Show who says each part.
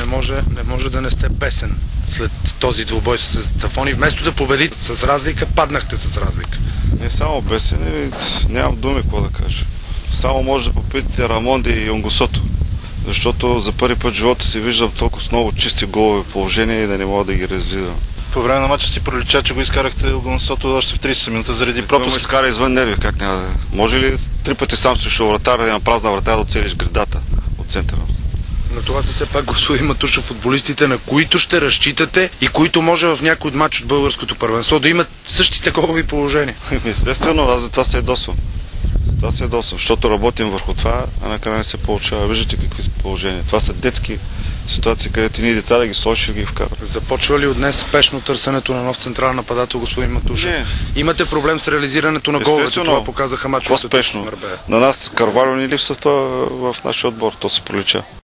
Speaker 1: не може да не сте бесен след този двубой с Тафони. Вместо да победите с разлика, паднахте с разлика.
Speaker 2: Не само бесен, нямам думи какво да кажа. Само може да попитате Рамонди и Онгосото, защото за първи път в живота си виждам толкова много чисти голови положения и да не мога да ги реализирам.
Speaker 3: По време на матча си пролича, че го изкарахте Онгосото още в 30 минути заради пропуск.
Speaker 2: Той му изкара извън нерви, как няма да... Може ли 3 пъти сам срещу вратаря на празна врата да оцелиш гредата от центъра?
Speaker 1: Но това са все пак, господин Матушев, футболистите, на които ще разчитате и които може в някой матч от българското първенство да имат същите голови положения.
Speaker 2: Естествено, аз за това се ядосвам. Защото работим върху това, а накрая не се получава. Виждате какви са положения. Това са детски ситуации, където ние деца да ги сложиш и ги вкарат.
Speaker 1: Започва ли от днес спешно търсенето на нов централен нападател, господин Матушев?
Speaker 2: Не.
Speaker 1: Имате проблем с реализирането на головете, това показаха мачовете.
Speaker 2: По-спешно. На нас Карвалио ни липсва в нашия отбор, то се пролича.